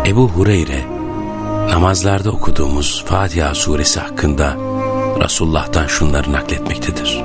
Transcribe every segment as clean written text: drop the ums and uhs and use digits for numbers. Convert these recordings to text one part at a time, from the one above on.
Ebu Hureyre, namazlarda okuduğumuz Fatiha suresi hakkında Resulullah'tan şunları nakletmektedir.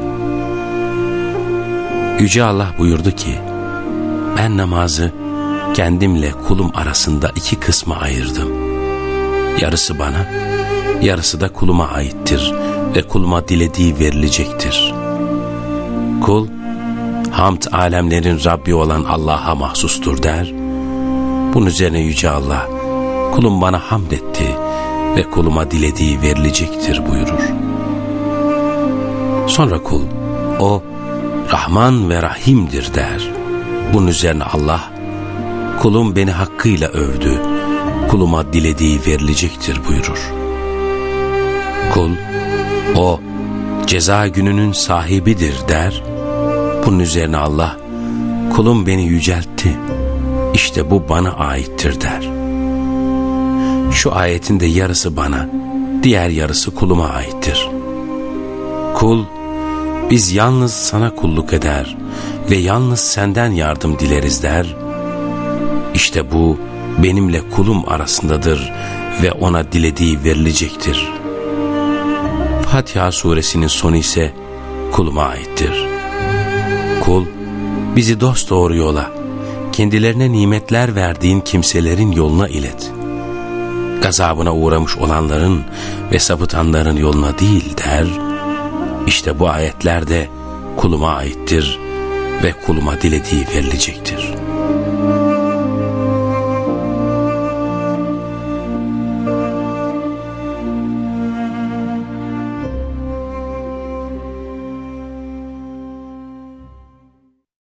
Yüce Allah buyurdu ki, ben namazı kendimle kulum arasında 2 kısma ayırdım. Yarısı bana, yarısı da kuluma aittir ve kuluma dilediği verilecektir. Kul, hamd alemlerin Rabbi olan Allah'a mahsustur der. Bunun üzerine Yüce Allah, kulum bana hamd etti ve kuluma dilediği verilecektir buyurur. Sonra kul, o Rahman ve Rahim'dir der. Bunun üzerine Allah, kulum beni hakkıyla övdü, kuluma dilediği verilecektir buyurur. Kul, o ceza gününün sahibidir der. Bunun üzerine Allah, kulum beni yüceltti, İşte bu bana aittir der. Şu ayetin de yarısı bana, diğer yarısı kuluma aittir. Kul, biz yalnız sana kulluk eder ve yalnız senden yardım dileriz der. İşte bu benimle kulum arasındadır ve ona dilediği verilecektir. Fatiha suresinin sonu ise kuluma aittir. Kul, bizi dosdoğru yola, kendilerine nimetler verdiğin kimselerin yoluna ilet. Gazabına uğramış olanların ve sapıtanların yoluna değil der. İşte bu ayetler de kuluma aittir ve kuluma dilediği verilecektir.